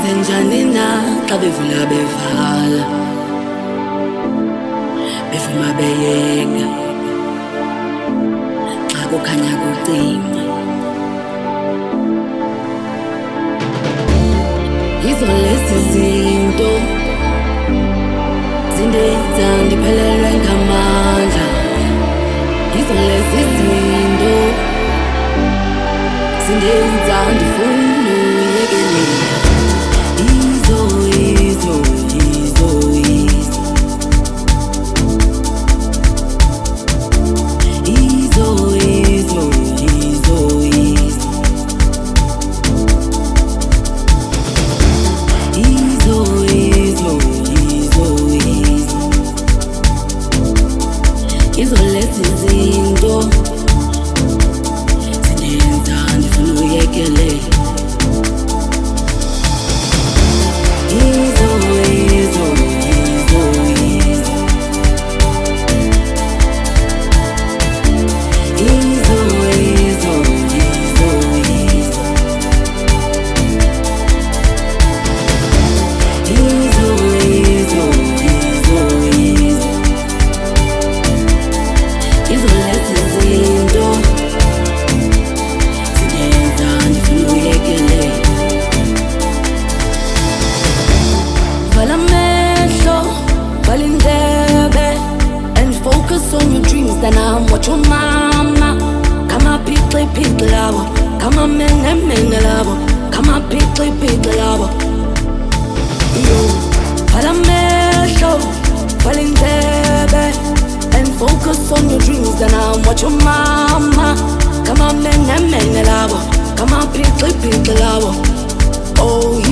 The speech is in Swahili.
Senjani na xa bevula bevala bevuma beyeka xa kukhanya kucima. Yizo lezi zinto zindenza ndiphelelwe ngamandla. Yizo lezi zinto zindenza ndifuna uyekelela. Yizo yizo yizo yizo yizo yizo yizo yizo yizo yizo yizo yizo yizo lezi zinto zindenza ndifuna uyekelela. On your dreams, then I'm what your mama. Come on, pick love. Come on, men love. Come on, pick love. Yo, palamesho, palindebe, and focus on your dreams, then I'm what your mama. Come on, men love. Come on, pick love. Oh.